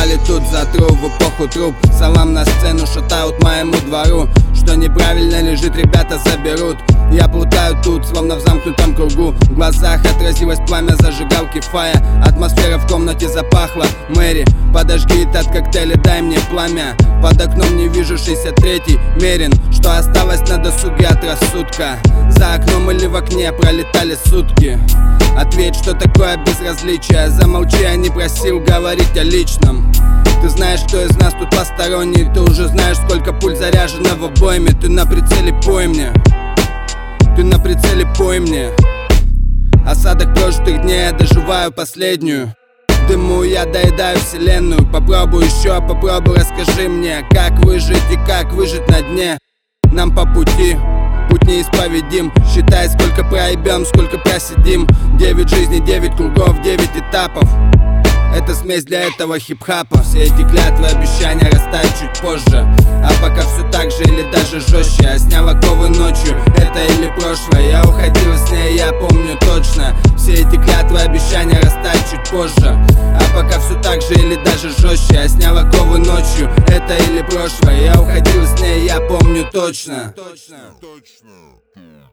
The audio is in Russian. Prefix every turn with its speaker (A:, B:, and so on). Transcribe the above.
A: Собрали тут затру в эпоху труп. Салам на сцену, шатаут моему двору. Что неправильно лежит, ребята заберут. Я плутаю тут, словно в замкнутом кругу. В глазах отразилось пламя зажигалки фая. Атмосфера в комнате запахла Мэри. Подожги этот коктейль и дай мне пламя. Под окном не вижу 63-й Мерин. Что осталось на досуге от рассудка? За окном или в окне пролетали сутки. Ответь, что такое безразличие. Замолчи, я не просил говорить о личном. Ты знаешь, кто из нас тут посторонний. Ты уже знаешь, сколько пуль заряжено в обойме. Ты на прицеле, пой мне. Ты на прицеле, пой мне. Осадок прожитых дней, я доживаю последнюю. В дыму я доедаю вселенную. Попробуй еще, попробуй, расскажи мне, как выжить и как выжить на дне. Нам по пути, путь неисповедим. Считай, сколько проебем, сколько просидим. 9 жизней, 9 кругов, 9 этапов. Это смесь для этого хип-хапа. Все эти клятвы, обещания растают чуть позже. А пока все так же или даже жестче. Я снял оковы ночью, это или прошлое. Я уходил с ней, я помню точно. Все эти клятвы, обещания растают чуть позже. А пока все так же или даже жестче. Я снял оковы ночью, это или прошлое. Я уходил с ней, я помню точно.